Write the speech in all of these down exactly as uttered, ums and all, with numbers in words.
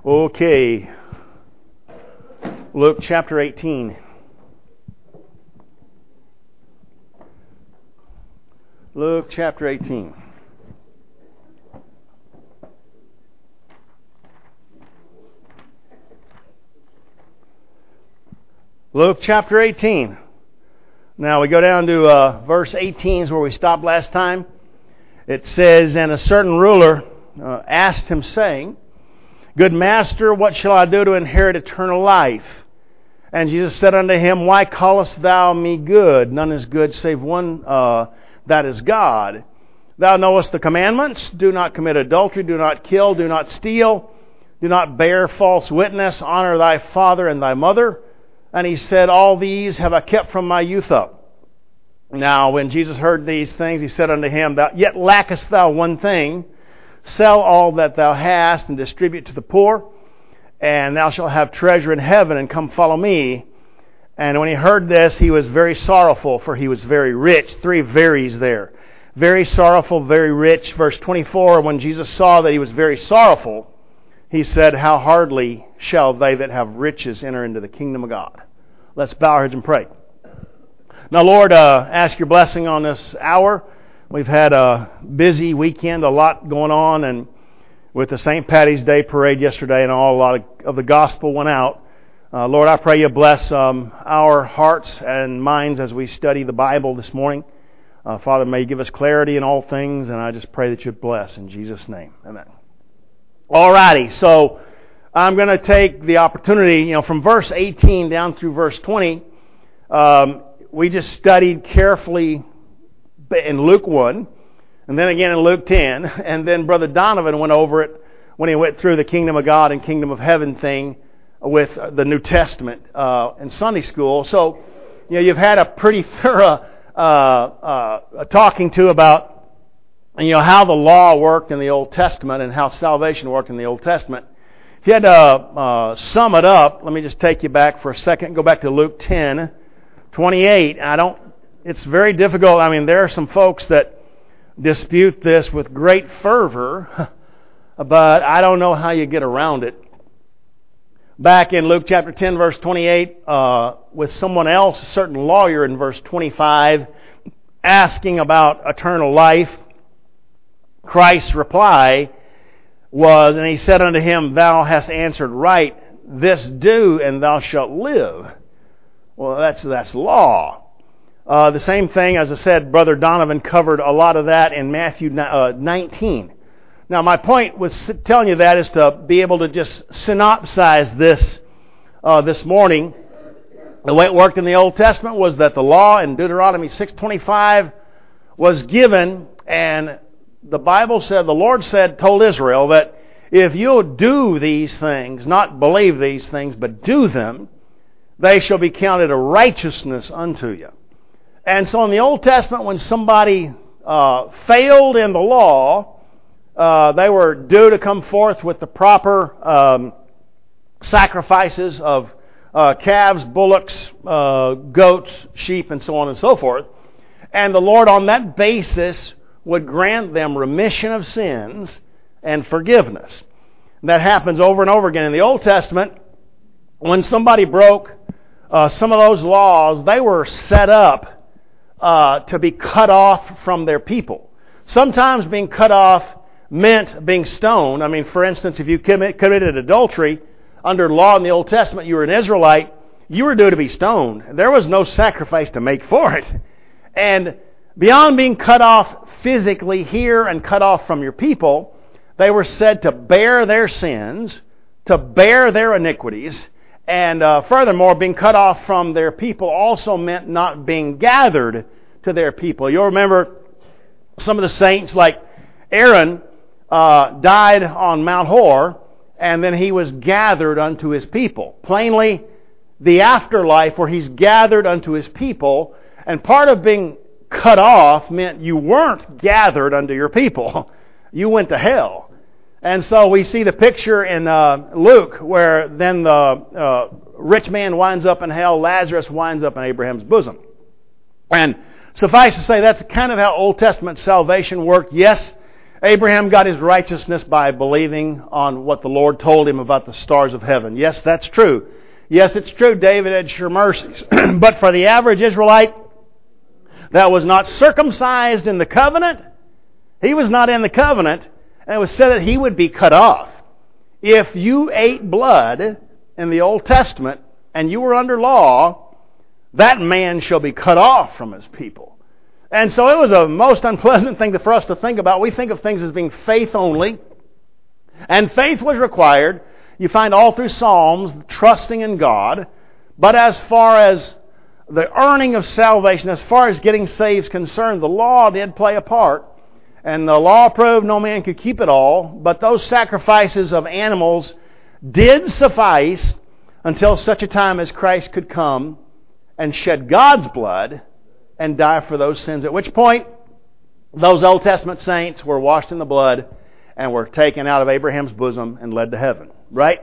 Okay. Luke chapter eighteen. Luke chapter eighteen. Luke chapter eighteen. Now we go down to uh, verse eighteen is where we stopped last time. It says, "And a certain ruler uh, asked him, saying, Good master, what shall I do to inherit eternal life? And Jesus said unto him, Why callest thou me good? None is good save one, uh, that is God. Thou knowest the commandments. Do not commit adultery, do not kill, do not steal, do not bear false witness, honor thy father and thy mother. And he said, All these have I kept from my youth up. Now when Jesus heard these things, he said unto him, Yet lackest thou one thing. Sell all that thou hast and distribute to the poor, and thou shalt have treasure in heaven, and come follow me. And when he heard this, he was very sorrowful, for he was very rich. Three veries there. Very sorrowful, very rich. Verse twenty-four, when Jesus saw that he was very sorrowful, he said, How hardly shall they that have riches enter into the kingdom of God. Let's bow our heads and pray. Now, Lord, uh, ask your blessing on this hour. We've had a busy weekend, a lot going on, and with the Saint Patty's Day parade yesterday and all, a lot of, of the gospel went out. Uh, Lord, I pray you bless um, our hearts and minds as we study the Bible this morning. Uh, Father, may you give us clarity in all things, and I just pray that you bless in Jesus' name. Amen. Alrighty, so I'm going to take the opportunity, you know, from verse eighteen down through verse twenty. Um, we just studied carefully in Luke one, and then again in Luke ten, and then Brother Donovan went over it when he went through the Kingdom of God and Kingdom of Heaven thing with the New Testament uh, in Sunday school. So, you know, you've had a pretty thorough uh, uh, talking to about, you know, how the law worked in the Old Testament and how salvation worked in the Old Testament. If you had to uh, sum it up, let me just take you back for a second. Go back to Luke ten twenty-eight. I don't. It's very difficult. I mean, there are some folks that dispute this with great fervor, but I don't know how you get around it. Back in Luke chapter ten, verse twenty-eight, uh, with someone else, a certain lawyer in verse twenty-five, asking about eternal life, Christ's reply was, and he said unto him, Thou hast answered right, this do, and thou shalt live. Well, that's that's law. Uh, the same thing, as I said, Brother Donovan covered a lot of that in Matthew nineteen. Now, my point with telling you that is to be able to just synopsize this uh, this morning. The way it worked in the Old Testament was that the law in Deuteronomy six twenty-five was given, and the Bible said, the Lord said, told Israel that if you'll do these things, not believe these things, but do them, they shall be counted a righteousness unto you. And so in the Old Testament, when somebody uh, failed in the law, uh, they were due to come forth with the proper um, sacrifices of uh, calves, bullocks, uh, goats, sheep, and so on and so forth. And the Lord, on that basis, would grant them remission of sins and forgiveness. That happens over and over again in the Old Testament. When somebody broke uh, some of those laws, they were set up Uh, to be cut off from their people. Sometimes being cut off meant being stoned. I mean, for instance, if you commit, committed adultery under law in the Old Testament, you were an Israelite, you were due to be stoned. There was no sacrifice to make for it. And beyond being cut off physically here and cut off from your people, they were said to bear their sins, to bear their iniquities. And uh, furthermore, being cut off from their people also meant not being gathered to their people. You'll remember some of the saints like Aaron uh, died on Mount Hor, and then he was gathered unto his people. Plainly, the afterlife where he's gathered unto his people, and part of being cut off meant you weren't gathered unto your people. You went to hell. And so we see the picture in uh, Luke where then the uh, rich man winds up in hell, Lazarus winds up in Abraham's bosom. And suffice to say, that's kind of how Old Testament salvation worked. Yes, Abraham got his righteousness by believing on what the Lord told him about the stars of heaven. Yes, that's true. Yes, it's true, David had sure mercies. But for the average Israelite that was not circumcised in the covenant, he was not in the covenant, and it was said that he would be cut off. If you ate blood in the Old Testament and you were under law, that man shall be cut off from his people. And so it was a most unpleasant thing for us to think about. We think of things as being faith only. And faith was required. You find all through Psalms, trusting in God. But as far as the earning of salvation, as far as getting saved is concerned, the law did play a part. And the law proved no man could keep it all. But those sacrifices of animals did suffice until such a time as Christ could come and shed God's blood and die for those sins, at which point those Old Testament saints were washed in the blood and were taken out of Abraham's bosom and led to heaven. Right?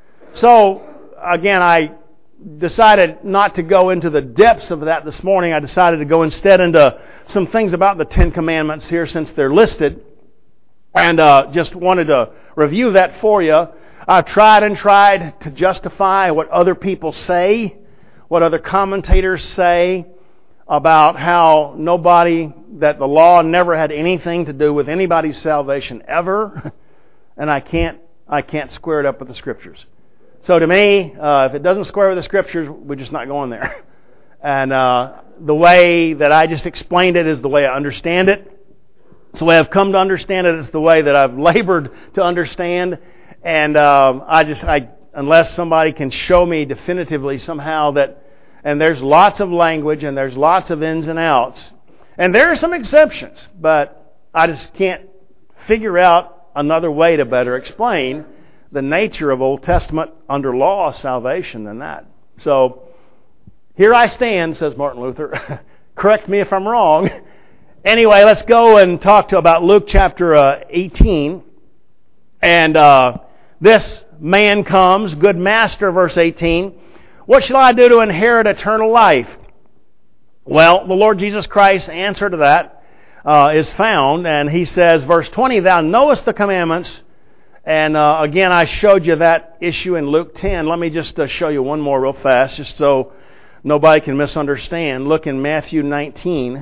So, again, I decided not to go into the depths of that this morning. I decided to go instead into some things about the Ten Commandments here since they're listed, and uh, just wanted to review that for you. I've tried and tried to justify what other people say, what other commentators say, about how nobody, that the law never had anything to do with anybody's salvation ever, and I can't, I can't square it up with the Scriptures. So to me, uh, if it doesn't square with the Scriptures, we're just not going there. And uh, the way that I just explained it is the way I understand it. It's the way I've come to understand it. It's the way that I've labored to understand. And um, I just, I, unless somebody can show me definitively somehow that. And there's lots of language and there's lots of ins and outs. And there are some exceptions, but I just can't figure out another way to better explain the nature of Old Testament under law salvation than that. So, here I stand, says Martin Luther. Correct me if I'm wrong. Anyway, let's go and talk to about Luke chapter uh, eighteen. And uh, this man comes, good master, verse eighteen. What shall I do to inherit eternal life? Well, the Lord Jesus Christ's answer to that uh, is found, and he says, verse twenty, Thou knowest the commandments. And uh, again, I showed you that issue in Luke ten. Let me just uh, show you one more real fast, just so nobody can misunderstand. Look in Matthew nineteen.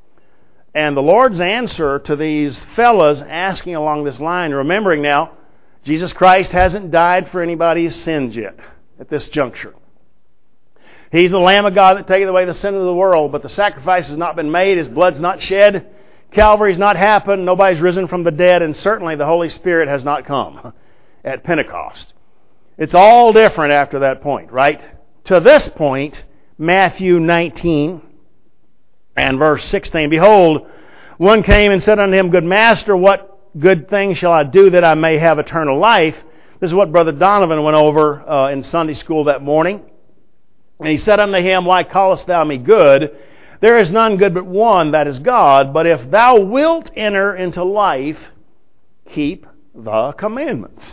And the Lord's answer to these fellas asking along this line, remembering now, Jesus Christ hasn't died for anybody's sins yet at this juncture. He's the Lamb of God that taketh away the sin of the world, but the sacrifice has not been made, His blood's not shed, Calvary's not happened, nobody's risen from the dead, and certainly the Holy Spirit has not come at Pentecost. It's all different after that point, right? To this point, Matthew nineteen and verse sixteen, Behold, one came and said unto him, Good master, what good thing shall I do that I may have eternal life? This is what Brother Donovan went over uh, in Sunday school that morning. And he said unto him, Why callest thou me good? There is none good but one, that is God. But if thou wilt enter into life, keep the commandments.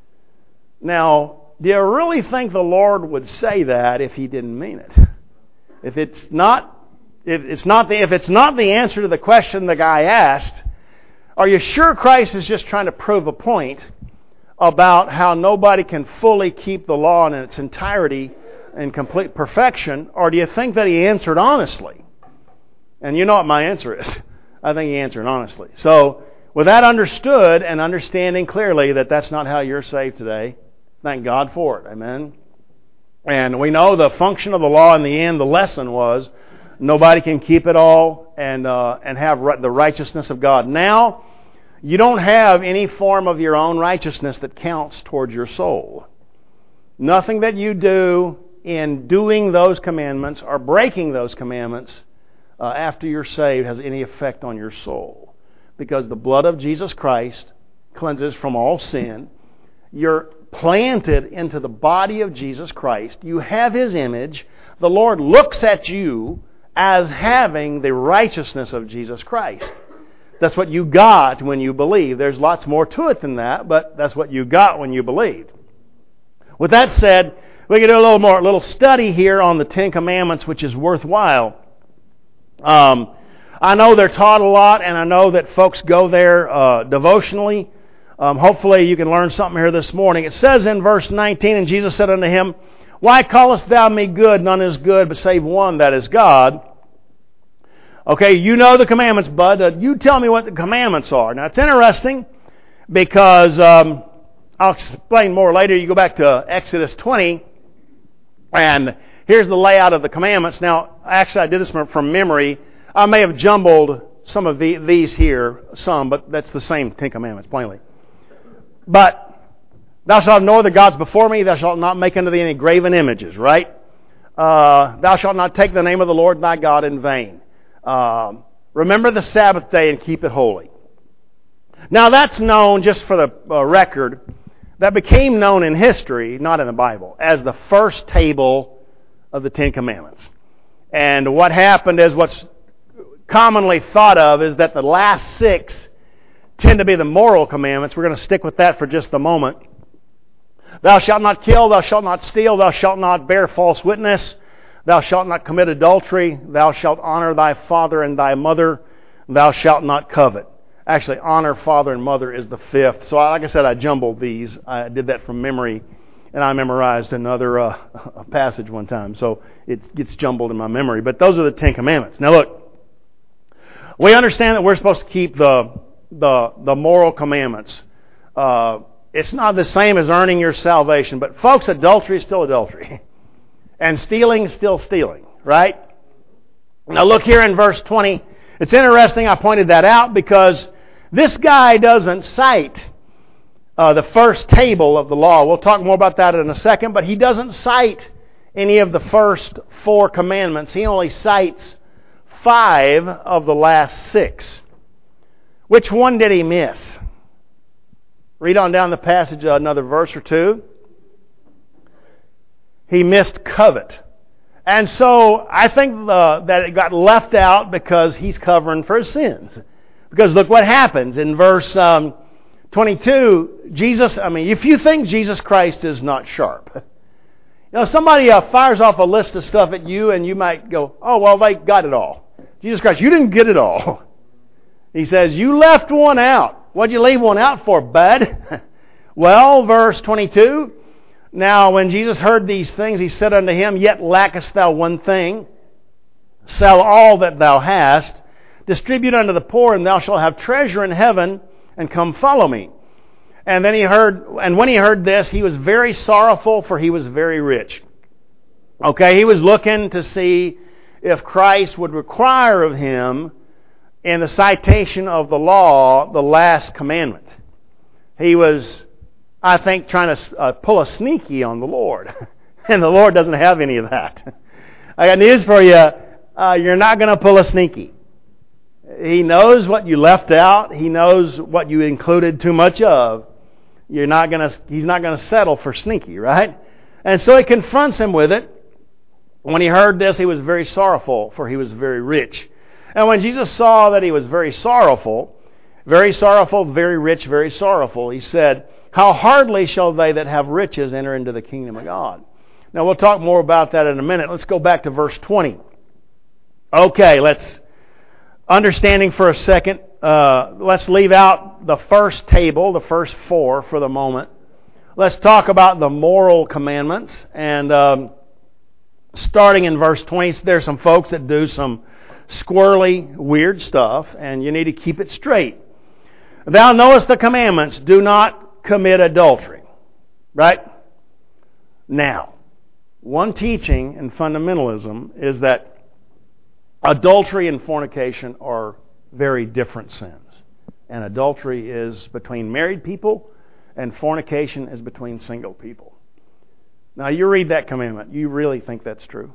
Now, do you really think the Lord would say that if He didn't mean it? If it's not, if it's not the, if it's not the answer to the question the guy asked, are you sure Christ is just trying to prove a point about how nobody can fully keep the law in its entirety in complete perfection, or do you think that He answered honestly? And you know what my answer is. I think He answered honestly. So, with that understood and understanding clearly that that's not how you're saved today, thank God for it. Amen? And we know the function of the law in the end, the lesson was, nobody can keep it all and uh, and have the righteousness of God. Now, you don't have any form of your own righteousness that counts towards your soul. Nothing that you do in doing those commandments or breaking those commandments uh, after you're saved has any effect on your soul. Because the blood of Jesus Christ cleanses from all sin. You're planted into the body of Jesus Christ. You have His image. The Lord looks at you as having the righteousness of Jesus Christ. That's what you got when you believe. There's lots more to it than that, but that's what you got when you believed. With that said, we can do a little more, a little study here on the Ten Commandments, which is worthwhile. Um, I know they're taught a lot, and I know that folks go there uh, devotionally. Um, hopefully you can learn something here this morning. It says in verse nineteen, and Jesus said unto him, Why callest thou me good? None is good but save one, that is God. Okay, you know the commandments, bud. Uh, you tell me what the commandments are. Now, it's interesting because um, I'll explain more later. You go back to Exodus twenty, and here's the layout of the commandments. Now, actually, I did this from, from memory. I may have jumbled some of the, these here, some, but that's the same Ten Commandments, plainly. But thou shalt have no other gods before me. Thou shalt not make unto thee any graven images, right? Uh, thou shalt not take the name of the Lord thy God in vain. Uh, remember the Sabbath day and keep it holy. Now that's known, just for the uh, record, that became known in history, not in the Bible, as the first table of the Ten Commandments. And what happened is what's commonly thought of is that the last six tend to be the moral commandments. We're going to stick with that for just a moment. Thou shalt not kill, thou shalt not steal, thou shalt not bear false witness, thou shalt not commit adultery, thou shalt honor thy father and thy mother, thou shalt not covet. Actually, honor father and mother is the fifth. So like I said, I jumbled these. I did that from memory, and I memorized another uh, passage one time. So it gets jumbled in my memory. But those are the Ten Commandments. Now look, we understand that we're supposed to keep the the, the moral commandments. Uh, it's not the same as earning your salvation. But folks, adultery is still adultery. And stealing is still stealing, right? Now look here in verse twenty. It's interesting I pointed that out because this guy doesn't cite uh, the first table of the law. We'll talk more about that in a second, but he doesn't cite any of the first four commandments. He only cites five of the last six. Which one did he miss? Read on down the passage another verse or two. He missed covet. And so I think the, that it got left out because he's covering for his sins. Because look what happens in verse um, twenty-two. Jesus, I mean, if you think Jesus Christ is not sharp. You know, somebody uh, fires off a list of stuff at you and you might go, oh, well, they got it all. Jesus Christ, you didn't get it all. He says, you left one out. What'd you leave one out for, bud? Well, verse twenty-two. Now, when Jesus heard these things, he said unto him, Yet lackest thou one thing. Sell all that thou hast, distribute unto the poor, and thou shalt have treasure in heaven, and come follow me. And then he heard, and when he heard this, he was very sorrowful, for he was very rich. Okay, he was looking to see if Christ would require of him, in the citation of the law, the last commandment. He was, I think, trying to uh, pull a sneaky on the Lord. And the Lord doesn't have any of that. I got news for you. Uh, you're not going to pull a sneaky. He knows what you left out. He knows what you included too much of. You're not going to. He's not going to settle for sneaky, right? And so he confronts him with it. When he heard this, he was very sorrowful, for he was very rich. And when Jesus saw that he was very sorrowful, very sorrowful, very rich, very sorrowful, he said, How hardly shall they that have riches enter into the kingdom of God? Now, we'll talk more about that in a minute. Let's go back to verse twenty. Okay, let's, understanding for a second, uh, let's leave out the first table, the first four for the moment. Let's talk about the moral commandments. And um, starting in verse twenty, there's some folks that do some squirrely, weird stuff, and you need to keep it straight. Thou knowest the commandments, do not commit adultery. Right? Now, one teaching in fundamentalism is that adultery and fornication are very different sins. And adultery is between married people, and fornication is between single people. Now, you read that commandment. You really think that's true?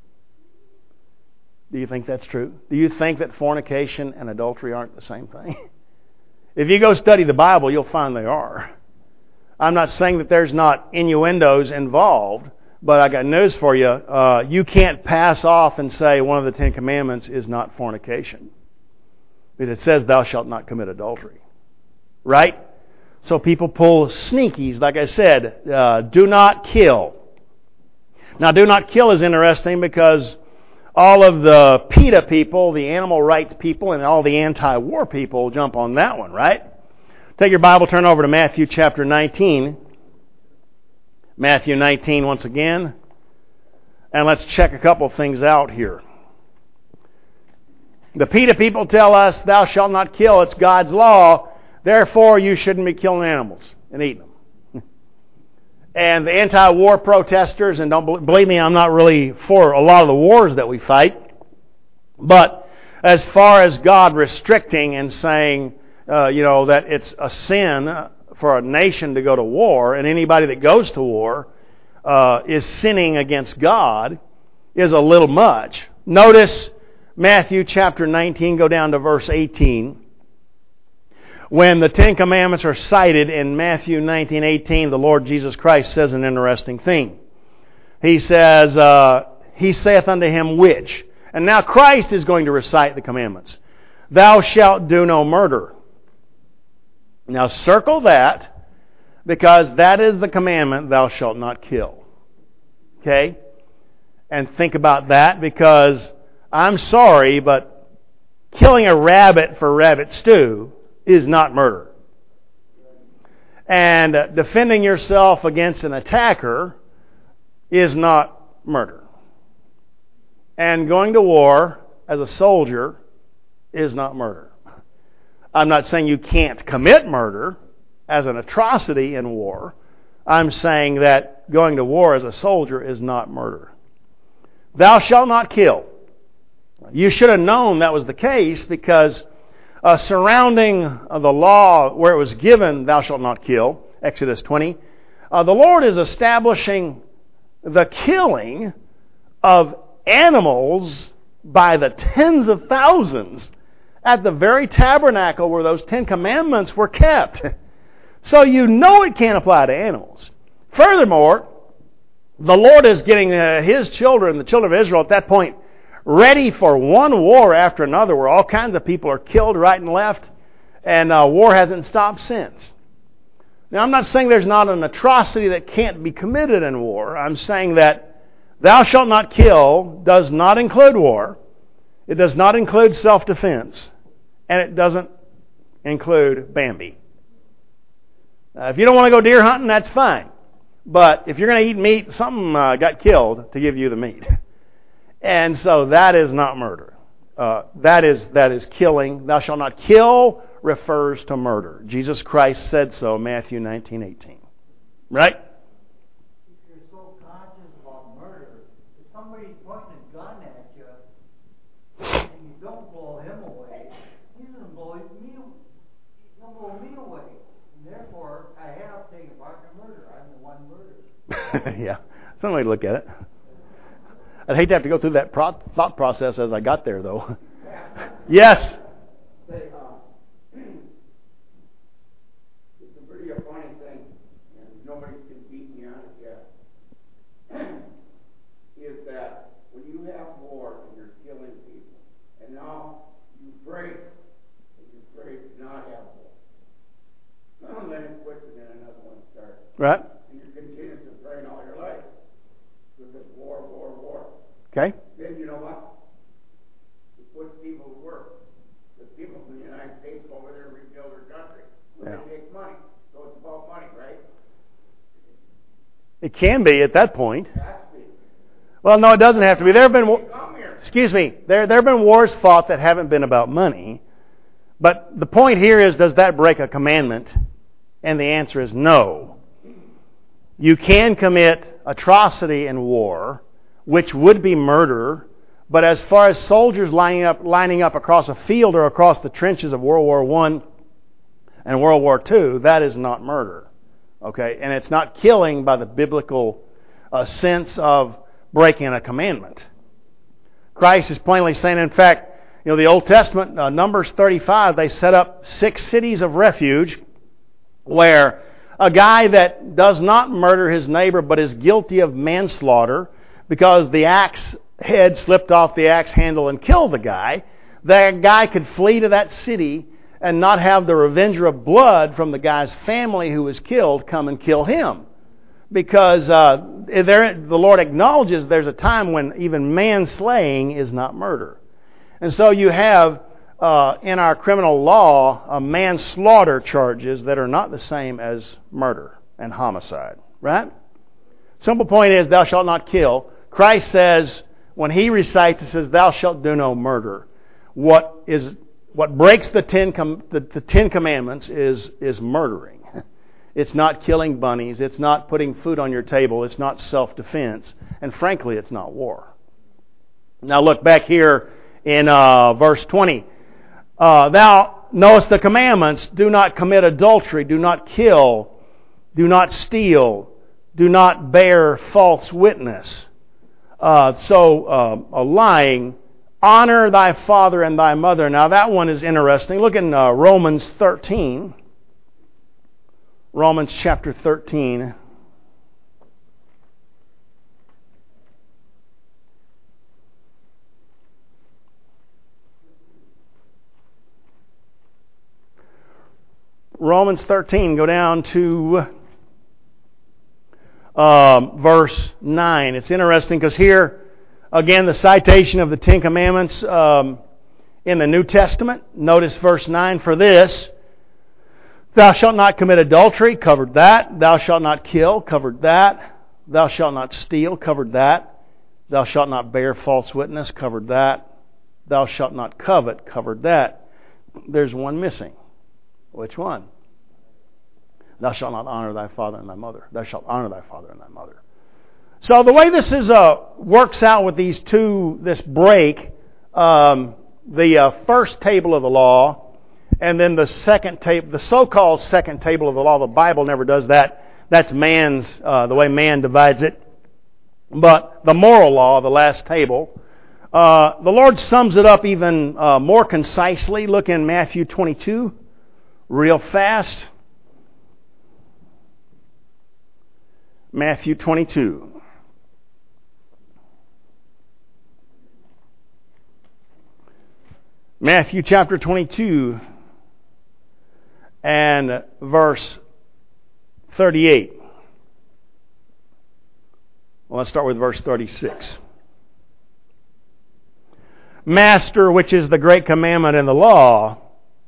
Do you think that's true? Do you think that fornication and adultery aren't the same thing? If you go study the Bible, you'll find they are. I'm not saying that there's not innuendos involved, but I got news for you. Uh, you can't pass off and say one of the Ten Commandments is not fornication. Because it says, thou shalt not commit adultery. Right? So people pull sneakies, like I said, uh, do not kill. Now, do not kill is interesting because all of the PETA people, the animal rights people, and all the anti-war people jump on that one, right? Take your Bible, turn over to Matthew chapter nineteen. Matthew nineteen once again. And let's check a couple things out here. The PETA people tell us, thou shalt not kill, it's God's law, therefore you shouldn't be killing animals and eating them. And the anti-war protesters, and don't believe me, I'm not really for a lot of the wars that we fight, but as far as God restricting and saying, uh, you know, that it's a sin for a nation to go to war, and anybody that goes to war uh, is sinning against God, is a little much. Notice Matthew chapter nineteen, go down to verse eighteen. When the Ten Commandments are cited in Matthew nineteen eighteen, the Lord Jesus Christ says an interesting thing. He says, uh, He saith unto him which? And now Christ is going to recite the commandments. Thou shalt do no murder. Now circle that, because that is the commandment, thou shalt not kill. Okay? And think about that, because I'm sorry, but killing a rabbit for rabbit stew is not murder. And uh, defending yourself against an attacker is not murder. And going to war as a soldier is not murder. I'm not saying you can't commit murder as an atrocity in war. I'm saying that going to war as a soldier is not murder. Thou shalt not kill. You should have known that was the case, because uh, surrounding uh, the law where it was given, thou shalt not kill, Exodus twenty, uh, the Lord is establishing the killing of animals by the tens of thousands at the very tabernacle where those Ten Commandments were kept. So you know it can't apply to animals. Furthermore, the Lord is getting uh, His children, the children of Israel at that point, ready for one war after another where all kinds of people are killed right and left, and uh, war hasn't stopped since. Now, I'm not saying there's not an atrocity that can't be committed in war. I'm saying that thou shalt not kill does not include war. It does not include self-defense. And it doesn't include Bambi. Uh, if you don't want to go deer hunting, that's fine. But if you're going to eat meat, something uh, got killed to give you the meat. And so that is not murder. Uh, that is that is killing. Thou shalt not kill refers to murder. Jesus Christ said so, Matthew nineteen eighteen. Right? If you're so conscious about murder, if somebody's pointing a gun at you and you don't blow him away, he's going to blow me, he's going to blow me away. And therefore, I have taken part in murder. I'm the one murdered. Yeah, that's one way to look at it. I'd hate to have to go through that pro- thought process as I got there, though. Yes? Say, uh, it's a pretty funny thing, and nobody can beat me on it yet, is that when you have war and you're killing people, and now you pray, and you pray to not have war, well, then it quits and then another one starts. Right. And you continue to pray all your life. Because war, war, war. Okay. Then you know what? It puts people to work. The people in the United States go over there and rebuild their country. Yeah. They make money. So it's about money, right? It can be at that point. It has to be. Well, no, it doesn't have to be. There have been, Come here. excuse me, there there have been wars fought that haven't been about money. But the point here is, does that break a commandment? And the answer is no. You can commit atrocity in war, which would be murder, but as far as soldiers lining up lining up across a field or across the trenches of World War One and World War Two, that is not murder. Okay? And it's not killing by the biblical uh, sense of breaking a commandment. Christ is plainly saying, in fact, you know, the Old Testament, uh, Numbers thirty-five, they set up six cities of refuge where a guy that does not murder his neighbor but is guilty of manslaughter because the axe head slipped off the axe handle and killed the guy, that guy could flee to that city and not have the revenger of blood from the guy's family who was killed come and kill him. because uh, there, the Lord acknowledges there's a time when even manslaying is not murder. And so you have uh, in our criminal law uh, manslaughter charges that are not the same as murder and homicide. Right? Simple point is, thou shalt not kill. Christ says, when He recites, it says, thou shalt do no murder. What is what breaks the Ten Com- the, the Ten Commandments is is murdering. It's not killing bunnies. It's not putting food on your table. It's not self-defense. And frankly, it's not war. Now look back here in uh, verse twenty. Uh, thou knowest the commandments. Do not commit adultery. Do not kill. Do not steal. Do not bear false witness. Uh, so, uh, a lying. Honor thy father and thy mother. Now that one is interesting. Look in uh, Romans thirteen. Romans chapter thirteen. Romans thirteen, go down to um, verse nine. It's interesting because here, again, the citation of the Ten Commandments um, in the New Testament. Notice verse nine, for this, thou shalt not commit adultery, covered that. Thou shalt not kill, covered that. Thou shalt not steal, covered that. Thou shalt not bear false witness, covered that. Thou shalt not covet, covered that. There's one missing. Which one? Thou shalt not honor thy father and thy mother. Thou shalt honor thy father and thy mother. So the way this is uh, works out with these two, this break, um, the uh, first table of the law, and then the second table, the so-called second table of the law. The Bible never does that. That's man's, uh, the way man divides it. But the moral law, the last table, uh, the Lord sums it up even uh, more concisely. Look in Matthew twenty-two, real fast. Matthew twenty-two. Matthew chapter twenty-two and verse thirty-eight. Well, let's start with verse thirty-six. Master, which is the great commandment in the law?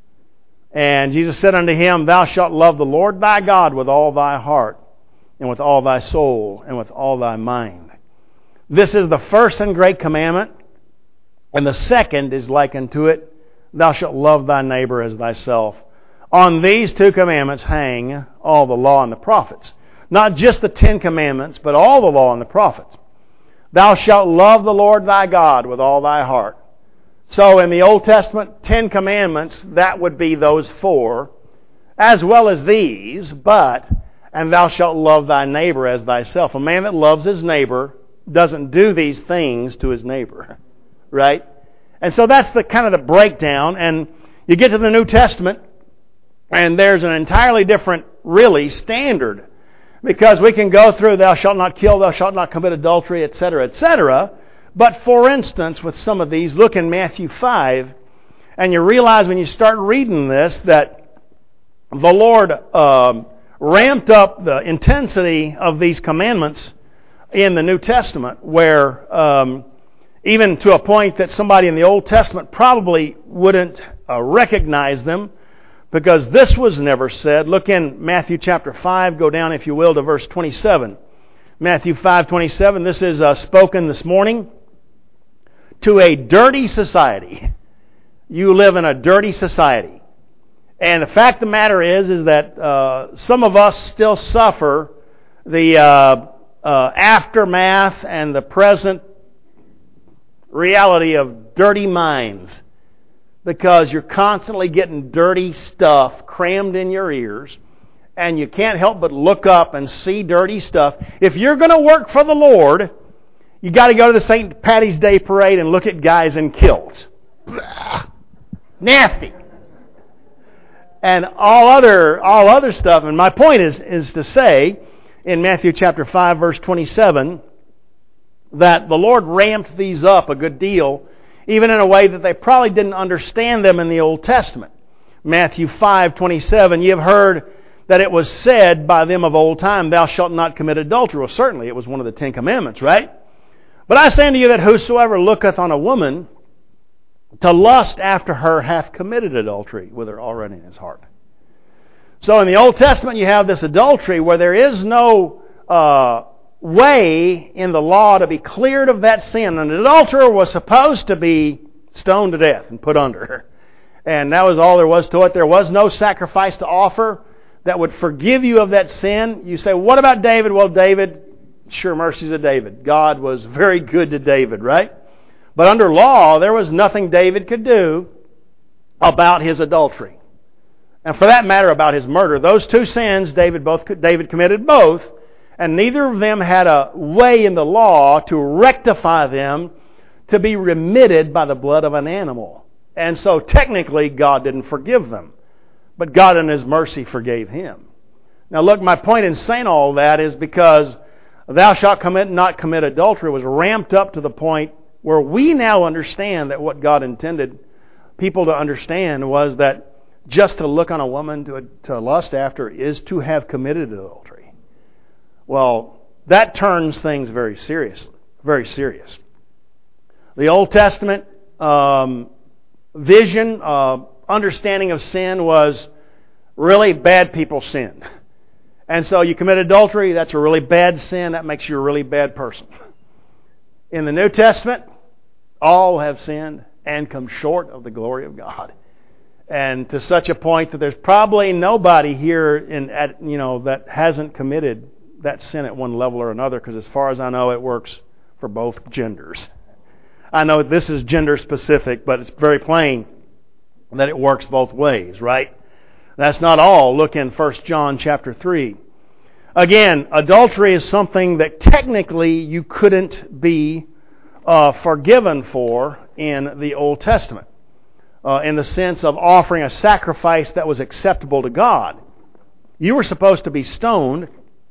And Jesus said unto him, Thou shalt love the Lord thy God with all thy heart, and with all thy soul, and with all thy mind. This is the first and great commandment, and the second is like unto it, Thou shalt love thy neighbor as thyself. On these two commandments hang all the law and the prophets. Not just the Ten Commandments, but all the law and the prophets. Thou shalt love the Lord thy God with all thy heart. So in the Old Testament, Ten Commandments, that would be those four, as well as these, but, and thou shalt love thy neighbor as thyself. A man that loves his neighbor doesn't do these things to his neighbor. Right? And so that's the kind of the breakdown. And you get to the New Testament, and there's an entirely different, really, standard. Because we can go through, thou shalt not kill, thou shalt not commit adultery, et cetera, et cetera. But for instance, with some of these, look in Matthew five, and you realize when you start reading this that the Lord um, ramped up the intensity of these commandments in the New Testament, where um, even to a point that somebody in the Old Testament probably wouldn't uh, recognize them, because this was never said. Look in Matthew chapter five, go down, if you will, to verse twenty-seven. Matthew five twenty-seven, this is uh, spoken this morning to a dirty society. You live in a dirty society. And the fact of the matter is, is that uh, some of us still suffer the uh, uh, aftermath and the present reality of dirty minds, because you're constantly getting dirty stuff crammed in your ears, and you can't help but look up and see dirty stuff. If you're going to work for the Lord, you got to go to the Saint Patty's Day parade and look at guys in kilts. Nasty. And all other all other stuff. And my point is is to say, in Matthew chapter five, verse twenty-seven, that the Lord ramped these up a good deal, even in a way that they probably didn't understand them in the Old Testament. Matthew five twenty-seven, ye have heard that it was said by them of old time, thou shalt not commit adultery. Well, certainly it was one of the Ten Commandments, right? But I say unto you that whosoever looketh on a woman to lust after her hath committed adultery with her already in his heart. So in the Old Testament you have this adultery where there is no uh, way in the law to be cleared of that sin. An adulterer was supposed to be stoned to death and put under. And that was all there was to it. There was no sacrifice to offer that would forgive you of that sin. You say, what about David? Well, David, sure, mercies of David. God was very good to David, right? But under law, there was nothing David could do about his adultery. And for that matter, about his murder. Those two sins, David both David committed both, and neither of them had a way in the law to rectify them to be remitted by the blood of an animal. And so technically, God didn't forgive them. But God in His mercy forgave him. Now look, my point in saying all that is because thou shalt commit not commit adultery was ramped up to the point where we now understand that what God intended people to understand was that just to look on a woman to, to lust after is to have committed adultery. Well, that turns things very serious, very serious. The Old Testament um, vision, uh, understanding of sin was really bad people sinned. And so you commit adultery, that's a really bad sin, that makes you a really bad person. In the New Testament, all have sinned and come short of the glory of God. And to such a point that there's probably nobody here in at you know that hasn't committed that sin at one level or another, because as far as I know, it works for both genders. I know this is gender specific, but it's very plain that it works both ways, right? That's not all. Look in First John chapter three. Again, adultery is something that technically you couldn't be uh, forgiven for in the Old Testament, uh, in the sense of offering a sacrifice that was acceptable to God. You were supposed to be stoned,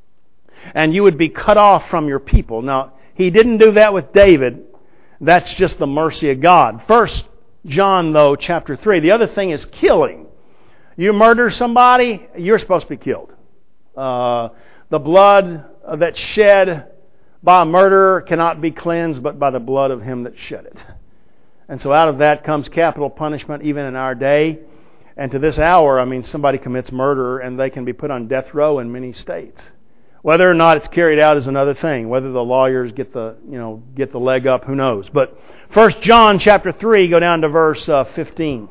and you would be cut off from your people. Now, He didn't do that with David. That's just the mercy of God. First John, though, chapter three. The other thing is killing. You murder somebody, you're supposed to be killed. Uh, the blood that's shed by a murderer cannot be cleansed but by the blood of him that shed it. And so out of that comes capital punishment even in our day. And to this hour, I mean, somebody commits murder and they can be put on death row in many states. Whether or not it's carried out is another thing. Whether the lawyers get the, you know, get the leg up, who knows. But First John chapter three, go down to verse uh, fifteen.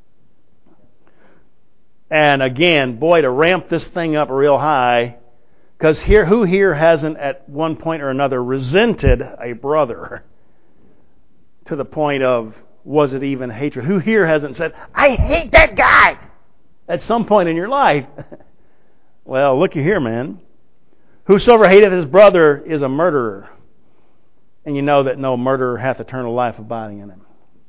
And again, boy, to ramp this thing up real high, because here, who here hasn't at one point or another resented a brother to the point of, was it even hatred? Who here hasn't said, I hate that guy, at some point in your life? Well, looky here, man. Whosoever hateth his brother is a murderer, and you know that no murderer hath eternal life abiding in him.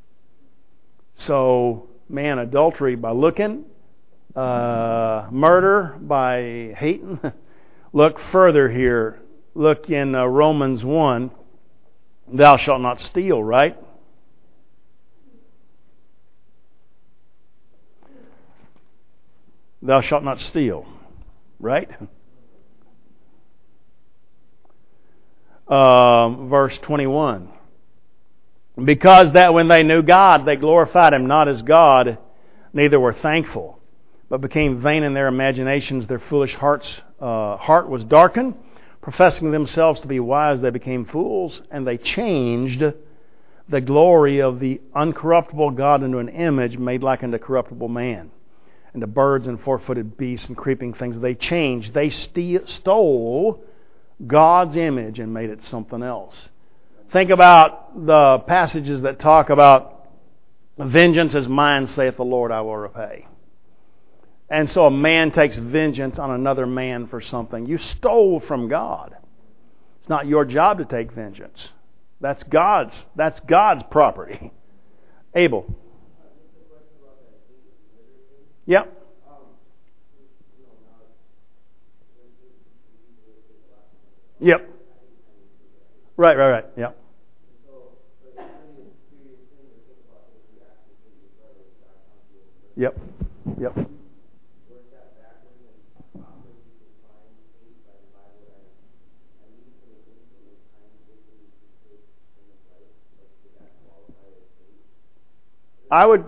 So, man, adultery by looking, uh, murder by hating. Look further here. Look in uh, Romans one. Thou shalt not steal, right? Thou shalt not steal, right? Um, verse twenty-one. Because that when they knew God, they glorified Him not as God, neither were thankful, but became vain in their imaginations. Their foolish hearts uh, heart was darkened. Professing themselves to be wise, they became fools, and they changed the glory of the uncorruptible God into an image made like unto corruptible man, and to birds and four-footed beasts and creeping things. They changed. They st- stole God's image and made it something else. Think about the passages that talk about vengeance is mine, saith the Lord, I will repay. And so a man takes vengeance on another man for something. You stole from God. It's not your job to take vengeance. That's God's. That's God's property. Abel. Yep. Yep. Right, right, right. Yep. Yep. Yep. I would,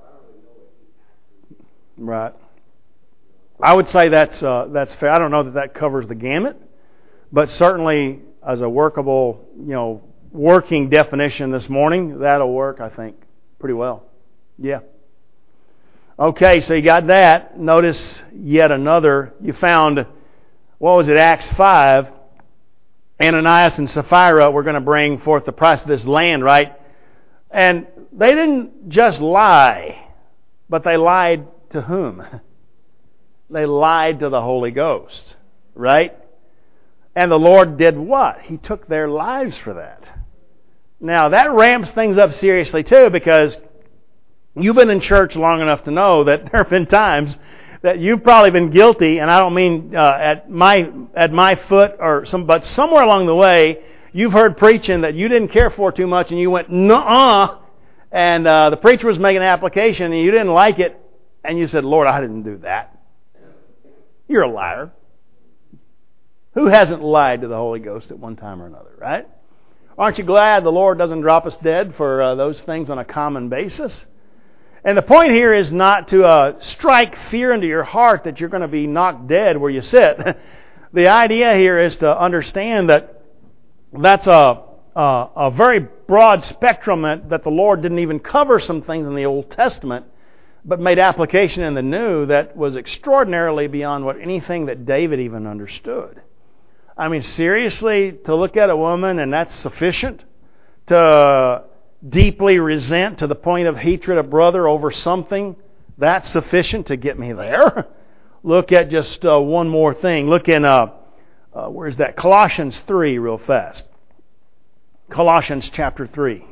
right. I would say that's uh, that's fair. I don't know that that covers the gamut, but certainly as a workable, you know, working definition this morning, that'll work, I think, pretty well. Yeah. Okay, so you got that. Notice yet another. You found, what was it, Acts five. Ananias and Sapphira were going to bring forth the price of this land, right? And they didn't just lie, but they lied to whom? They lied to the Holy Ghost, right? And the Lord did what? He took their lives for that. Now, that ramps things up seriously, too, because you've been in church long enough to know that there have been times that you've probably been guilty, and I don't mean uh, at my at my foot or some, but somewhere along the way, you've heard preaching that you didn't care for too much, and you went, nuh-uh, and uh, the preacher was making an application, and you didn't like it, and you said, Lord, I didn't do that. You're a liar. Who hasn't lied to the Holy Ghost at one time or another, right? Aren't you glad the Lord doesn't drop us dead for uh, those things on a common basis? And the point here is not to uh, strike fear into your heart that you're going to be knocked dead where you sit. The idea here is to understand that that's a, a, a very broad spectrum that, that the Lord didn't even cover some things in the Old Testament, but made application in the New that was extraordinarily beyond what anything that David even understood. I mean, seriously, to look at a woman and that's sufficient? To deeply resent to the point of hatred a brother over something, that's sufficient to get me there? Look at just uh, one more thing. Look in, uh, uh, where's that? Colossians three real fast. Colossians chapter three.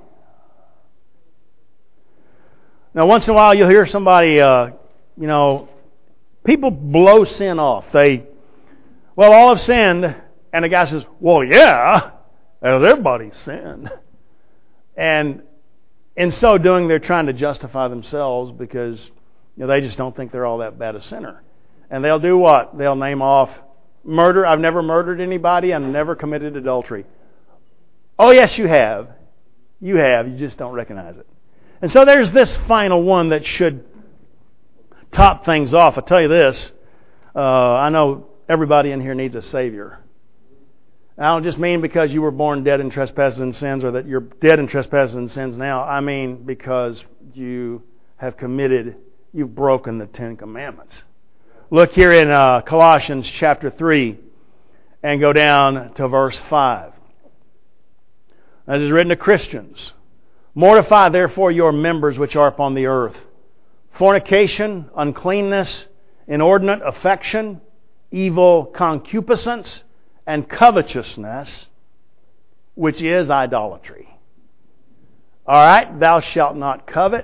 Now, once in a while, you'll hear somebody, uh, you know, people blow sin off. They, well, all have sinned. And the guy says, well, yeah, everybody's sinned. And in so doing, they're trying to justify themselves because, you know, they just don't think they're all that bad a sinner. And they'll do what? They'll name off murder. I've never murdered anybody. I've never committed adultery. Oh, yes, you have. You have. You just don't recognize it. And so there's this final one that should top things off. I'll tell you this. Uh, I know everybody in here needs a Savior. I don't just mean because you were born dead in trespasses and sins or that you're dead in trespasses and sins now. I mean because you have committed, you've broken the Ten Commandments. Look here in uh, Colossians chapter three and go down to verse five. This is written to Christians. Mortify therefore your members which are upon the earth. Fornication, uncleanness, inordinate affection, evil concupiscence, and covetousness, which is idolatry. All right, thou shalt not covet.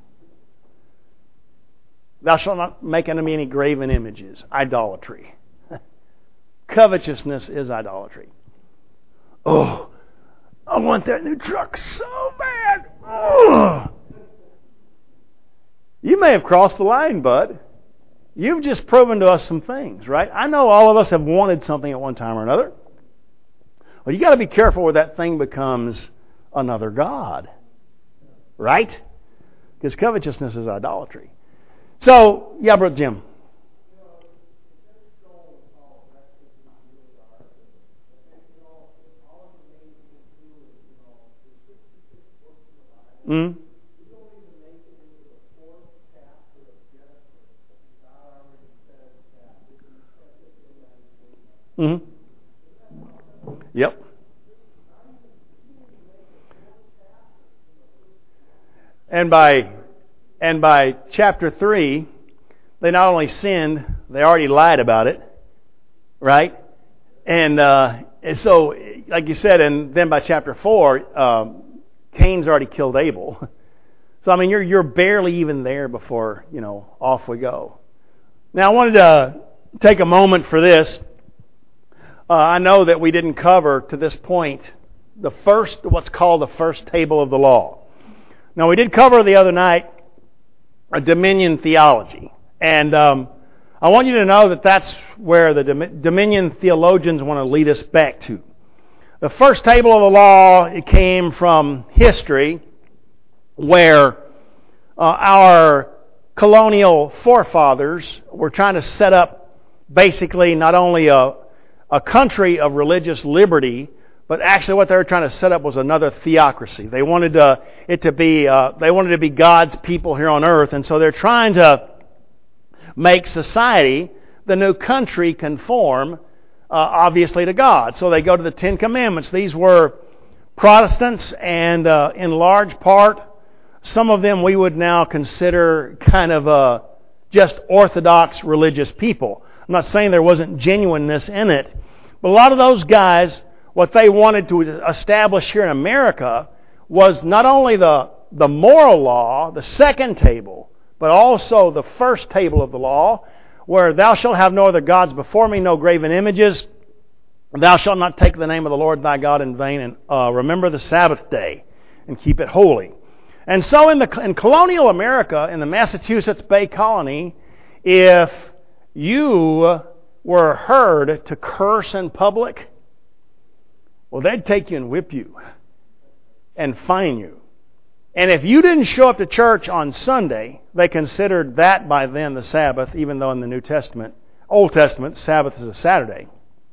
Thou shalt not make unto me any graven images. Idolatry. Covetousness is idolatry. Oh, I want that new truck so bad. Oh. You may have crossed the line, bud. You've just proven to us some things, right? I know all of us have wanted something at one time or another. Well, you got to be careful where that thing becomes another god, right? Because covetousness is idolatry. So, yeah, Brother Jim. Hmm. Mm-hmm. Yep. And by and by chapter three, they not only sinned, they already lied about it, right? And, uh, and so, like you said, and then by chapter four, um, Cain's already killed Abel. So I mean, you're you're barely even there before, you know, off we go. Now I wanted to take a moment for this. Uh, I know that we didn't cover to this point the first, what's called the first table of the law. Now we did cover the other night a dominion theology, and um, I want you to know that that's where the dominion theologians want to lead us back to. The first table of the law, it came from history, where uh, our colonial forefathers were trying to set up basically not only a, a country of religious liberty, but actually what they were trying to set up was another theocracy. They wanted uh, it to be uh, they wanted to be God's people here on earth, and so they're trying to make society, the new country, conform uh, obviously to God. So they go to the Ten Commandments. These were Protestants, and uh, in large part, some of them we would now consider kind of uh, just orthodox religious people. I'm not saying there wasn't genuineness in it, but a lot of those guys, what they wanted to establish here in America was not only the, the moral law, the second table, but also the first table of the law, where thou shalt have no other gods before me, no graven images. Thou shalt not take the name of the Lord thy God in vain, and uh, remember the Sabbath day and keep it holy. And so in, the, in colonial America, in the Massachusetts Bay Colony, if you were heard to curse in public, well, they'd take you and whip you and fine you. And if you didn't show up to church on Sunday, they considered that by then the Sabbath, even though in the New Testament, Old Testament, Sabbath is a Saturday.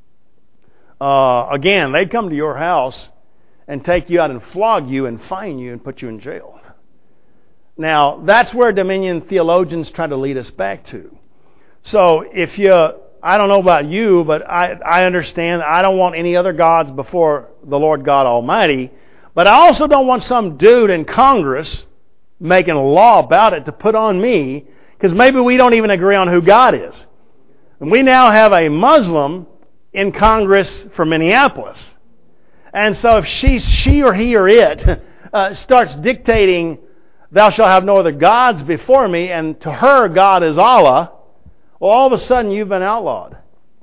Uh, again, they'd come to your house and take you out and flog you and fine you and put you in jail. Now, that's where Dominion theologians try to lead us back to. So if you, I don't know about you, but I, I understand I don't want any other gods before the Lord God Almighty. But I also don't want some dude in Congress making a law about it to put on me, because maybe we don't even agree on who God is. And we now have a Muslim in Congress for Minneapolis. And so if she, she or he or it uh, starts dictating, thou shalt have no other gods before me, and to her God is Allah, well, all of a sudden you've been outlawed.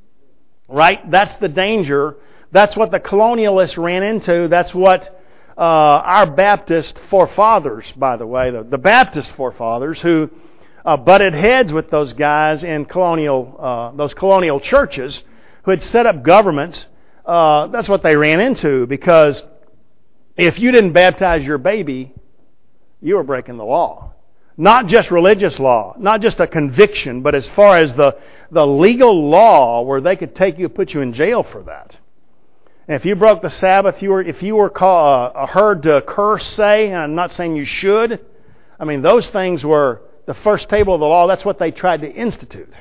Right? That's the danger. That's what the colonialists ran into. That's what Uh, our Baptist forefathers, by the way, the, the Baptist forefathers who uh, butted heads with those guys in colonial, uh, those colonial churches who had set up governments, uh, that's what they ran into, because if you didn't baptize your baby, you were breaking the law. Not just religious law, not just a conviction, but as far as the, the legal law where they could take you and put you in jail for that. And if you broke the Sabbath, you were, if you were called, uh, heard to curse, say, and I'm not saying you should, I mean, those things were the first table of the law. That's what they tried to institute.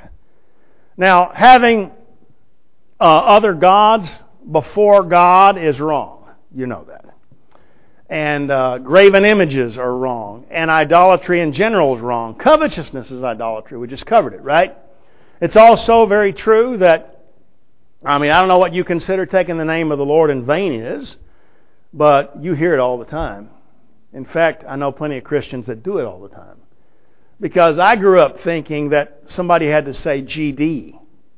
Now, having uh, other gods before God is wrong. You know that. And uh, graven images are wrong. And idolatry in general is wrong. Covetousness is idolatry. We just covered it, right? It's also very true that, I mean, I don't know what you consider taking the name of the Lord in vain is, but you hear it all the time. In fact, I know plenty of Christians that do it all the time. Because I grew up thinking that somebody had to say G D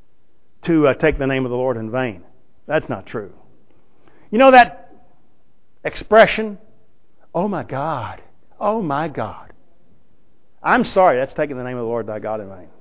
to uh, take the name of the Lord in vain. That's not true. You know that expression, oh my God, oh my God. I'm sorry, that's taking the name of the Lord thy God in vain.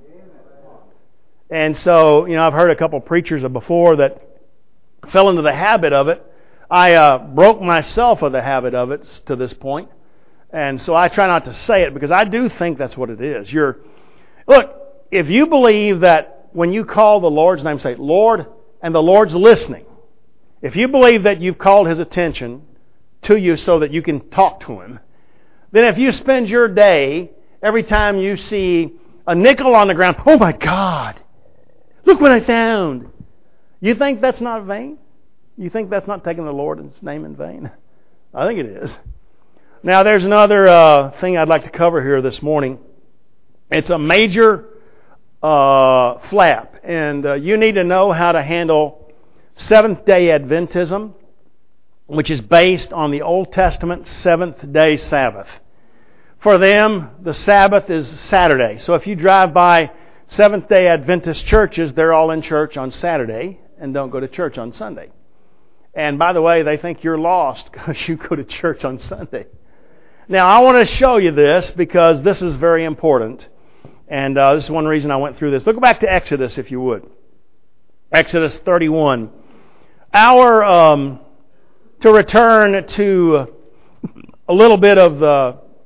And so, you know, I've heard a couple preachers before that fell into the habit of it. I uh, broke myself of the habit of it to this point. And so I try not to say it, because I do think that's what it is. You're, look, if you believe that when you call the Lord's name, say, Lord, and the Lord's listening, if you believe that you've called His attention to you so that you can talk to Him, then if you spend your day, every time you see a nickel on the ground, oh my God, look what I found. You think that's not vain? You think that's not taking the Lord's name in vain? I think it is. Now, there's another uh, thing I'd like to cover here this morning. It's a major uh, flap, and uh, you need to know how to handle Seventh-day Adventism, which is based on the Old Testament seventh-day Sabbath. For them, the Sabbath is Saturday. So if you drive by Seventh-day Adventist churches, they're all in church on Saturday and don't go to church on Sunday. And by the way, they think you're lost because you go to church on Sunday. Now, I want to show you this because this is very important. And uh, this is one reason I went through this. Look back to Exodus, if you would. Exodus thirty-one. Our, um, to return to a little bit of the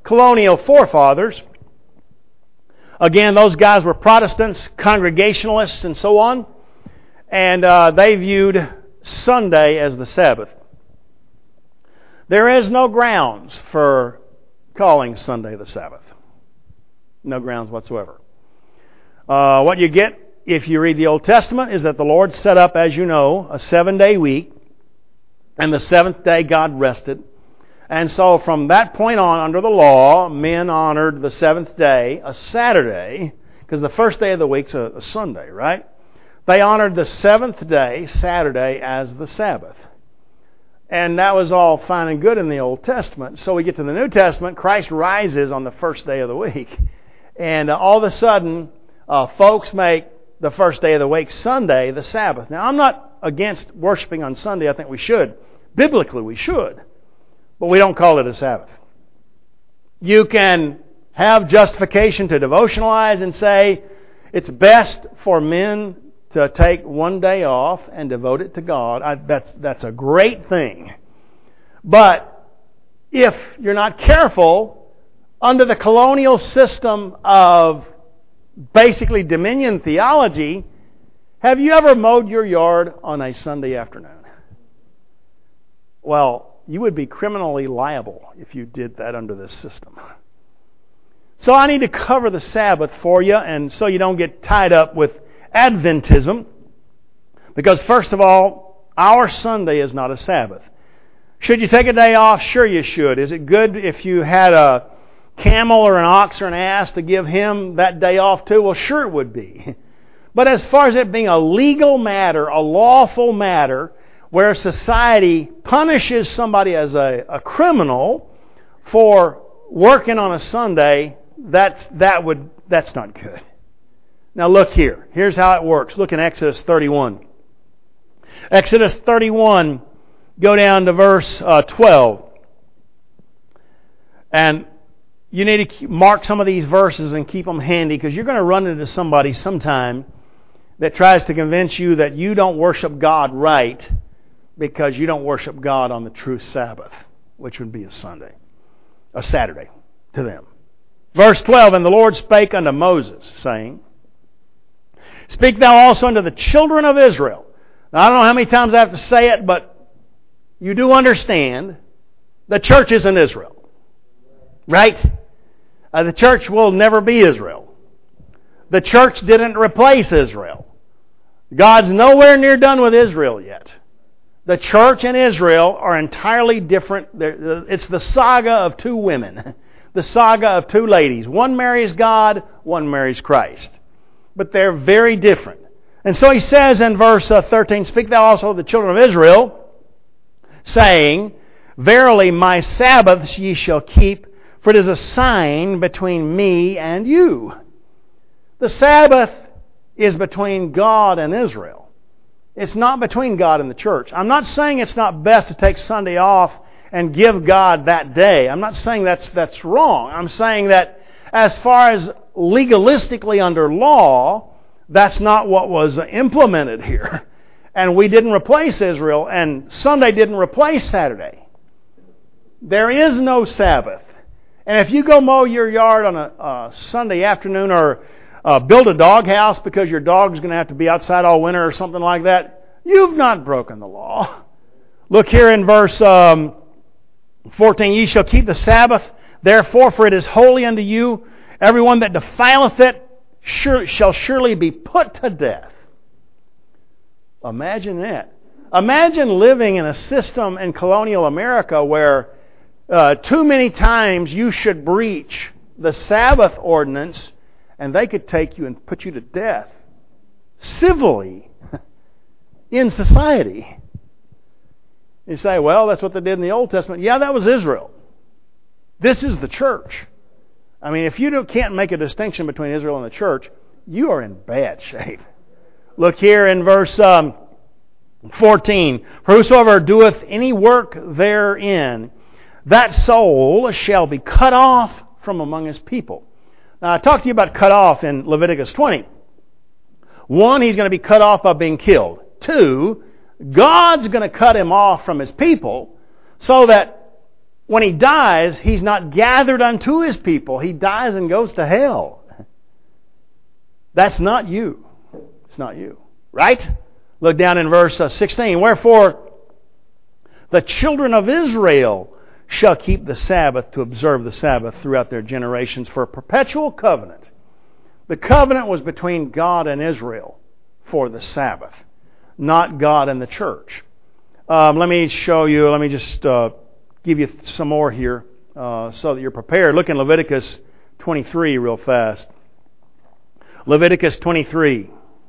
colonial forefathers, again, those guys were Protestants, Congregationalists, and so on, and uh, they viewed Sunday as the Sabbath. There is no grounds for calling Sunday the Sabbath. No grounds whatsoever. Uh, what you get if you read the Old Testament is that the Lord set up, as you know, a seven-day week, and the seventh day God rested. And so from that point on, under the law, men honored the seventh day, a Saturday, because the first day of the week's a, a Sunday, right? They honored the seventh day, Saturday, as the Sabbath. And that was all fine and good in the Old Testament. So we get to the New Testament, Christ rises on the first day of the week. And uh, all of a sudden, uh, folks make the first day of the week Sunday the Sabbath. Now, I'm not against worshiping on Sunday. I think we should. Biblically, we should. But we don't call it a Sabbath. You can have justification to devotionalize and say it's best for men to take one day off and devote it to God. I, that's, that's a great thing. But if you're not careful, under the colonial system of basically dominion theology, have you ever mowed your yard on a Sunday afternoon? Well, you would be criminally liable if you did that under this system. So I need to cover the Sabbath for you, and so you don't get tied up with Adventism. Because first of all, our Sunday is not a Sabbath. Should you take a day off? Sure you should. Is it good if you had a camel or an ox or an ass to give him that day off too? Well, sure it would be. But as far as it being a legal matter, a lawful matter, where society punishes somebody as a, a criminal for working on a Sunday, that's, that would, that's not good. Now look here. Here's how it works. Look in Exodus thirty-one. Exodus thirty-one, go down to verse uh, twelve. And you need to mark some of these verses and keep them handy, because you're going to run into somebody sometime that tries to convince you that you don't worship God right because you don't worship God on the true Sabbath, which would be a Sunday, a Saturday to them. Verse twelve, and the Lord spake unto Moses, saying, Speak thou also unto the children of Israel. Now, I don't know how many times I have to say it, but you do understand the church isn't Israel. Right? Uh, the church will never be Israel. The church didn't replace Israel. God's nowhere near done with Israel yet. The church and Israel are entirely different. It's the saga of two women. The saga of two ladies. One marries God, one marries Christ. But they're very different. And so he says in verse thirteen, Speak thou also to the children of Israel, saying, Verily my Sabbaths ye shall keep, for it is a sign between me and you. The Sabbath is between God and Israel. It's not between God and the church. I'm not saying it's not best to take Sunday off and give God that day. I'm not saying that's that's wrong. I'm saying that as far as legalistically under law, that's not what was implemented here. And we didn't replace Israel, and Sunday didn't replace Saturday. There is no Sabbath. And if you go mow your yard on a, a Sunday afternoon, or uh, build a doghouse because your dog's going to have to be outside all winter or something like that, you've not broken the law. Look here in verse um, fourteen, Ye shall keep the Sabbath, therefore, for it is holy unto you. Everyone that defileth it sure, shall surely be put to death. Imagine that. Imagine living in a system in colonial America where uh, too many times you should breach the Sabbath ordinance and they could take you and put you to death civilly in society. You say, well, that's what they did in the Old Testament. Yeah, that was Israel. This is the church. I mean, if you don't, can't make a distinction between Israel and the church, you are in bad shape. Look here in verse um, fourteen. For whosoever doeth any work therein, that soul shall be cut off from among his people. Now, I talked to you about cut off in Leviticus twenty. One, he's going to be cut off by being killed. Two, God's going to cut him off from his people so that when He dies, He's not gathered unto His people. He dies and goes to hell. That's not you. It's not you. Right? Look down in verse sixteen. Wherefore, the children of Israel shall keep the Sabbath to observe the Sabbath throughout their generations for a perpetual covenant. The covenant was between God and Israel for the Sabbath, not God and the church. Um, let me show you, let me just uh, give you some more here uh, so that you're prepared. Look in Leviticus twenty-three real fast. Leviticus twenty-three.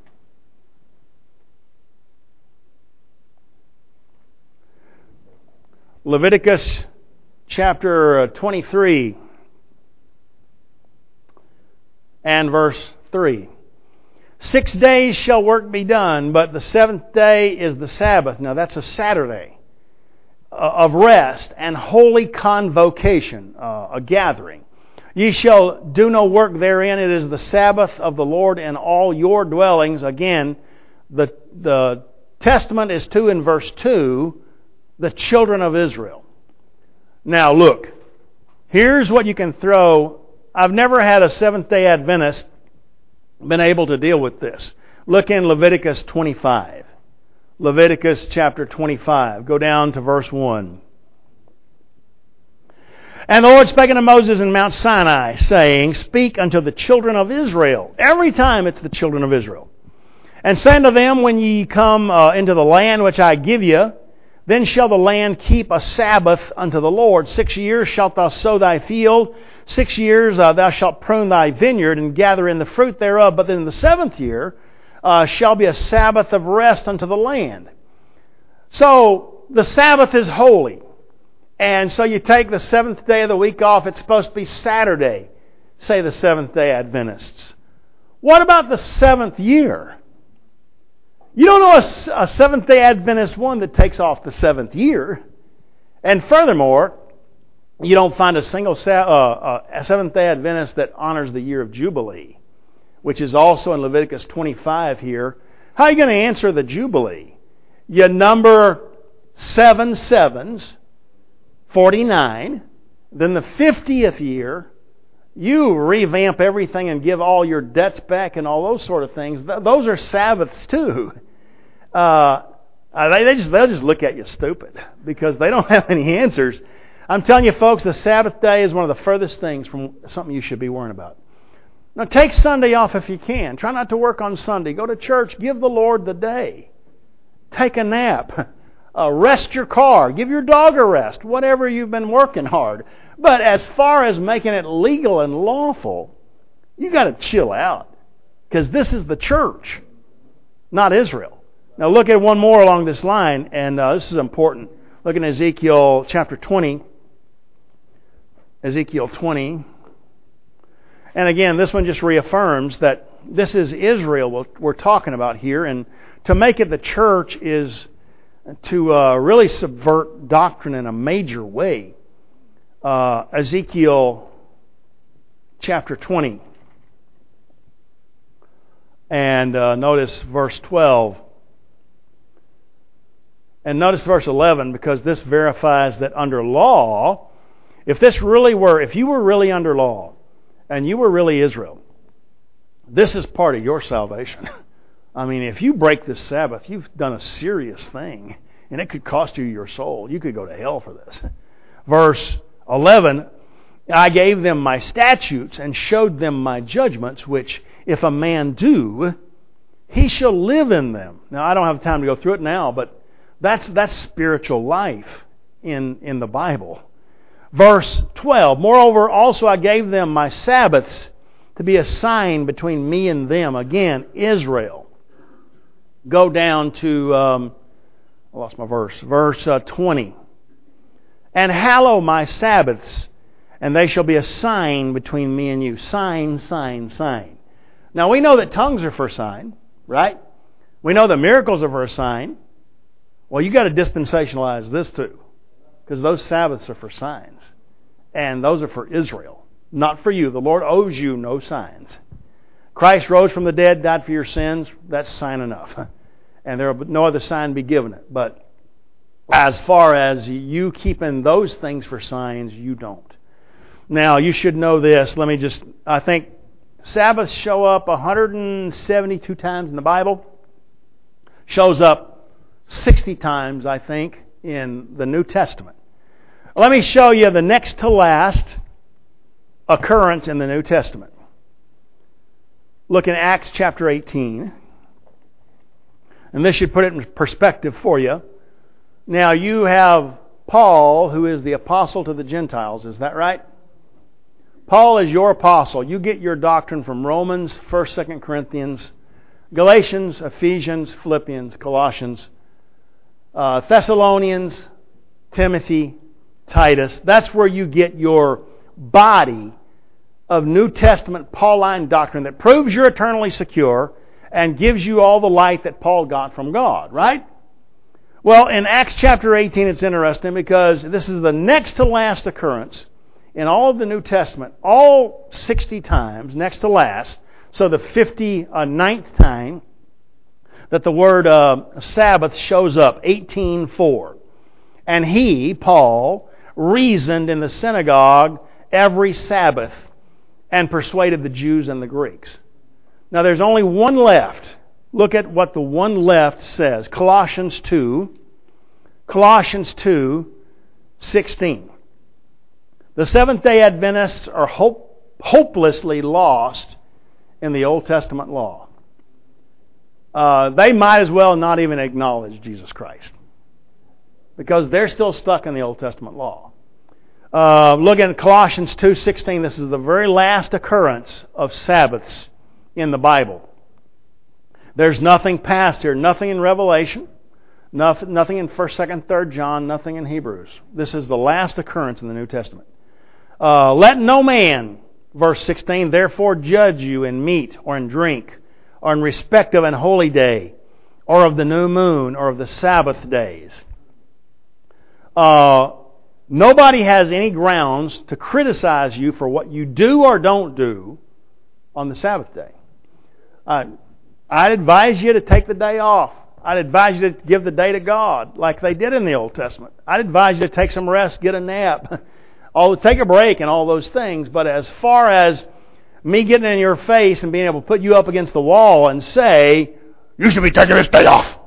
Leviticus chapter twenty-three and verse three. Six days shall work be done, but the seventh day is the Sabbath. Now that's a Saturday of rest and holy convocation, uh, a gathering. Ye shall do no work therein. It is the Sabbath of the Lord in all your dwellings. Again, the, the testament is to, in verse two, the children of Israel. Now look, here's what you can throw. I've never had a Seventh-day Adventist been able to deal with this. Look in Leviticus twenty-five. Leviticus chapter twenty-five. Go down to verse one. And the Lord spake unto Moses in Mount Sinai, saying, Speak unto the children of Israel. Every time it's the children of Israel. And say unto them, When ye come uh, into the land which I give you, then shall the land keep a Sabbath unto the Lord. Six years shalt thou sow thy field. Six years uh, thou shalt prune thy vineyard and gather in the fruit thereof. But in the seventh year uh, shall be a Sabbath of rest unto the land. So the Sabbath is holy. And so you take the seventh day of the week off. It's supposed to be Saturday, say the Seventh-day Adventists. What about the seventh year? You don't know a, a Seventh-day Adventist one that takes off the seventh year. And furthermore, you don't find a single uh, uh, a Seventh-day Adventist that honors the year of Jubilee, which is also in Leviticus twenty-five here. How are you going to answer the Jubilee? You number seven sevens, forty-nine. Then the fiftieth year, you revamp everything and give all your debts back and all those sort of things. Those are Sabbaths too. Uh, they, they just, they'll just look at you stupid because they don't have any answers. I'm telling you, folks, the Sabbath day is one of the furthest things from something you should be worrying about. Now, take Sunday off if you can. Try not to work on Sunday. Go to church. Give the Lord the day. Take a nap. Uh, rest your car. Give your dog a rest. Whatever you've been working hard. But as far as making it legal and lawful, you got to chill out. Because this is the church, not Israel. Now look at one more along this line, and uh, this is important. Look in Ezekiel chapter twenty. Ezekiel twenty. And again, this one just reaffirms that this is Israel we're talking about here. And to make it the church is to uh, really subvert doctrine in a major way. Uh, Ezekiel chapter twenty. And uh, notice verse twelve. And notice verse eleven, because this verifies that under law, if this really were, if you were really under law, and you were really Israel, this is part of your salvation. I mean, if you break this Sabbath, you've done a serious thing, and it could cost you your soul. You could go to hell for this. Verse eleven, I gave them my statutes and showed them my judgments, which if a man do, he shall live in them. Now, I don't have time to go through it now, but That's that's spiritual life in, in the Bible. Verse twelve, moreover, also I gave them my Sabbaths to be a sign between me and them. Again, Israel. Go down to, um, I lost my verse, verse uh, twenty. And hallow my Sabbaths, and they shall be a sign between me and you. Sign, sign, sign. Now we know that tongues are for a sign, right? We know that miracles are for a sign. Well, you got to dispensationalize this too, because those Sabbaths are for signs, and those are for Israel, not for you. The Lord owes you no signs. Christ rose from the dead, died for your sins. That's sign enough, and there will no other sign be given it. But As far as you keeping those things for signs, you don't. Now, you should know this. Let me just, I think Sabbaths show up one hundred seventy-two times in the Bible. Shows up sixty times, I think, in the New Testament. Let me show you the next to last occurrence in the New Testament. Look in Acts chapter eighteen. And this should put it in perspective for you. Now, you have Paul, who is the apostle to the Gentiles. Is that right? Paul is your apostle. You get your doctrine from Romans, First, Second Corinthians, Galatians, Ephesians, Philippians, Colossians, uh, Thessalonians, Timothy, Titus. That's where you get your body of New Testament Pauline doctrine that proves you're eternally secure and gives you all the light that Paul got from God, right? Well, in Acts chapter eighteen, it's interesting because this is the next to last occurrence in all of the New Testament, all sixty times, next to last. So the fifty-ninth time that the word uh, Sabbath shows up, eighteen four. And he, Paul, reasoned in the synagogue every Sabbath and persuaded the Jews and the Greeks. Now there's only one left. Look at what the one left says. Colossians two. Colossians two, sixteen. The Seventh-day Adventists are hope, hopelessly lost in the Old Testament law. Uh, they might as well not even acknowledge Jesus Christ, because they're still stuck in the Old Testament law. Uh, look at Colossians two sixteen. This is the very last occurrence of Sabbaths in the Bible. There's nothing past here. Nothing in Revelation. Nothing, nothing in First, Second, Third John. Nothing in Hebrews. This is the last occurrence in the New Testament. Uh, Let no man, verse sixteen, therefore judge you in meat or in drink or in respect of an holy day or of the new moon or of the Sabbath days. Uh, nobody has any grounds to criticize you for what you do or don't do on the Sabbath day. Uh, I'd advise you to take the day off. I'd advise you to give the day to God like they did in the Old Testament. I'd advise you to take some rest, get a nap, all, take a break and all those things. But as far as me getting in your face and being able to put you up against the wall and say, you should be taking this day off,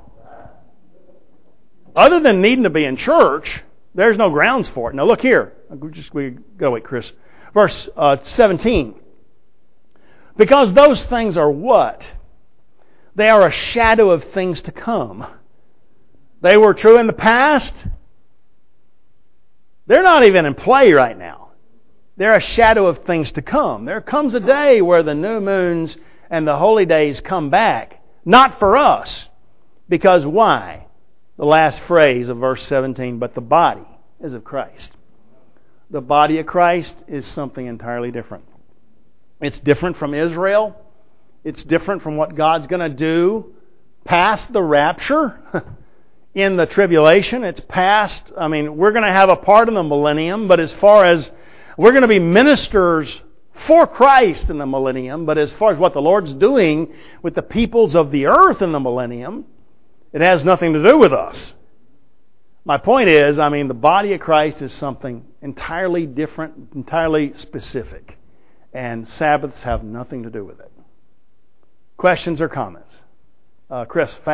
other than needing to be in church, there's no grounds for it. Now look here. Just we go wait, Chris. Verse uh, seventeen. Because those things are what? They are a shadow of things to come. They were true in the past. They're not even in play right now. They're a shadow of things to come. There comes a day where the new moons and the holy days come back. Not for us. Because why? The last phrase of verse seventeen, but the body is of Christ. The body of Christ is something entirely different. It's different from Israel. It's different from what God's going to do past the rapture in the tribulation. It's past, I mean, we're going to have a part in the millennium, but as far as we're going to be ministers for Christ in the millennium, but as far as what the Lord's doing with the peoples of the earth in the millennium, it has nothing to do with us. My point is, I mean, the body of Christ is something entirely different, entirely specific. And Sabbaths have nothing to do with it. Questions or comments? Uh, Chris,